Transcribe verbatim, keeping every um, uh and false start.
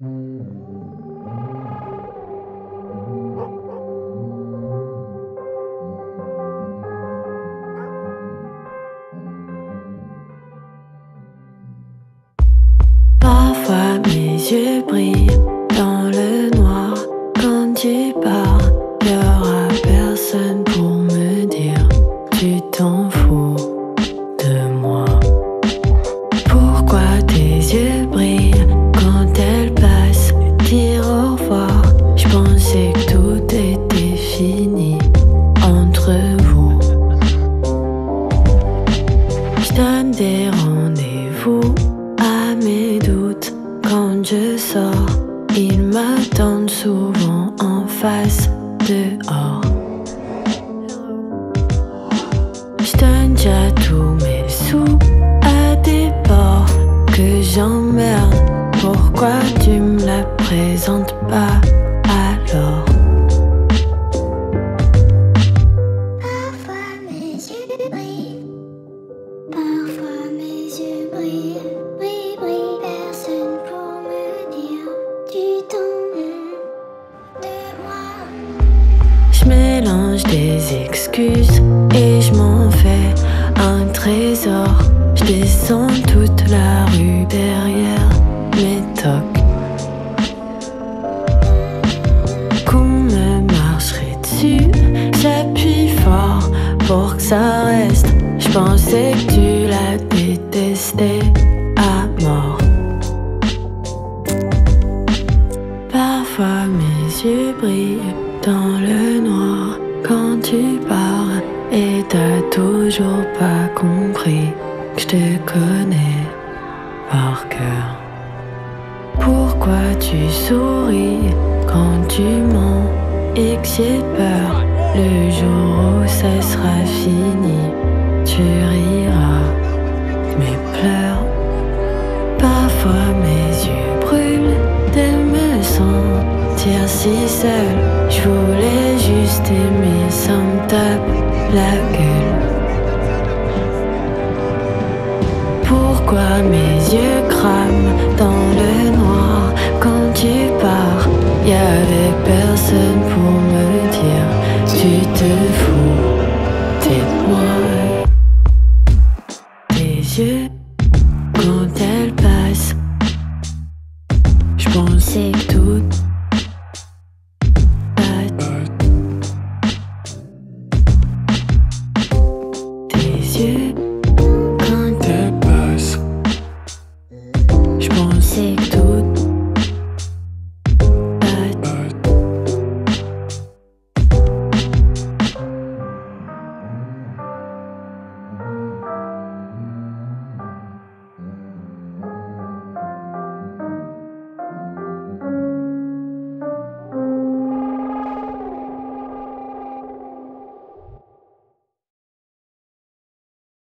Parfois mes yeux brillent dans le noir. Quand tu pars, y'aura personne pour me dire tu t'en fous de moi. Pourquoi tes yeux brillent quand elles passent? Dire au revoir, je pensais que tout était fini entre vous. Je donne des rendez-vous à mes doutes quand je sors. Ils m'attendent souvent en face dehors. Je donne déjà tous mes sous à des porcs que j'emmerde. Pourquoi tu me la présentes pas alors? Parfois mes yeux brillent, parfois mes yeux brillent, brillent, brillent. Personne pour me dire tu t'en fous de moi. Je mélange des excuses et je m'en fais un trésor. Je descends toute la rue derrière mes tocs. Qu'on me marcherait dessus, j'appuie fort pour que ça reste. Je pensais que tu la détestais à mort. Parfois mes yeux brillent dans le noir quand tu pars. Et t'as toujours pas compris que je te connais par cœur. Pourquoi tu souris quand tu mens et que j'ai peur? Le jour où ça sera fini, tu riras mes pleurs. Parfois mes yeux brûlent de me sentir si seule. Je voulais juste aimer, ça me tape la gueule. Pourquoi mes yeux crament dans le noir quand tu pars? Y'avait personne pour me dire tu te fous de moi. Tes yeux quand elles passent, je pensais que tout